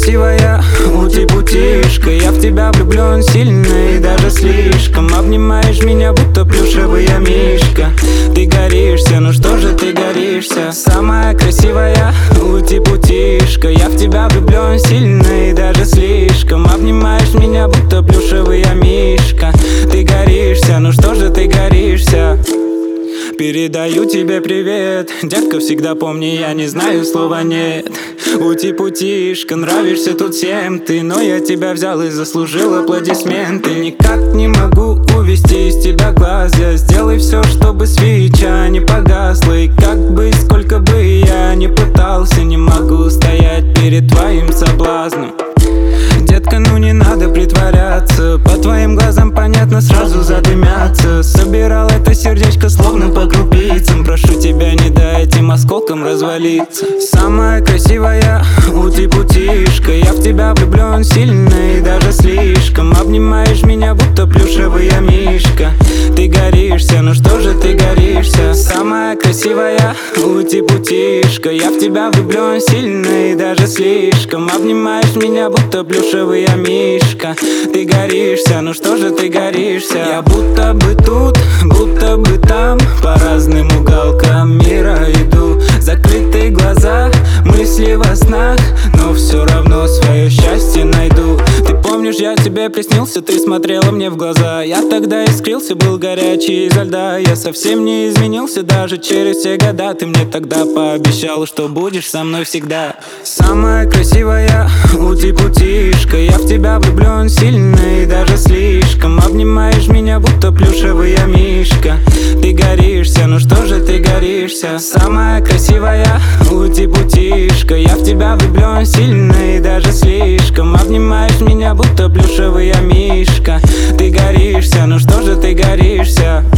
красивая, ути-путишка. Я в тебя влюблен сильно и даже слишком. Обнимаешь меня, будто плюшевая мишка. Ты горишься, ну что же ты горишься? Самая красивая, ути-путишка. Я в тебя влюблен сильно и даже слишком. Обнимаешь меня, будто плюшевая мишка. Ты горишься, ну что же ты горишься? Передаю тебе привет, детка, всегда помни, я не знаю слова нет. Ути-путишка, нравишься тут всем ты, но я тебя взял и заслужил аплодисменты. Никак не могу увести из тебя глаз, я сделай все, чтобы свеча не погасла. И как бы, сколько бы я ни пытался, не могу стоять перед твоим соблазном. Детка, ну не надо притворяться, по твоим глазам понятно, сразу задымятся. Собирал это сердечко словно по крупицам. Прошу тебя, не дай этим осколкам развалиться. Самая красивая, ути-путишка. Я в тебя влюблен сильно и даже слишком. Обнимаешь меня, будто плюшевая мишка. Ты горишься, ну что же ты горишься? Самая красивая, ути-путишка. Я в тебя влюблен сильно и даже слишком. Обнимаешь меня, будто плюшевая мишка. Ты горишься, ну что же ты горишься? Я будто бы тут, будто бы там, по разным уголкам мира иду. Закрытые глаза, мысли во снах, но все равно свое счастье найду. Ты помнишь, я тебе приснился, ты смотрела мне в глаза. Я тогда искрился, был горячий изо льда. Я совсем не изменился даже через все года. Ты мне тогда пообещала, что будешь со мной всегда. Самая красивая, ути-путишка. Я в тебя влюблен сильно и даже слишком. Обнимаешь меня, будто плюшевая мишка. Ты горишься, ну что же ты горишься? Самая красивая, ути-путишка. Я в тебя влюблен сильно и даже слишком. Обнимаешь меня, будто плюшевая мишка. Ты горишься, ну что же ты горишься?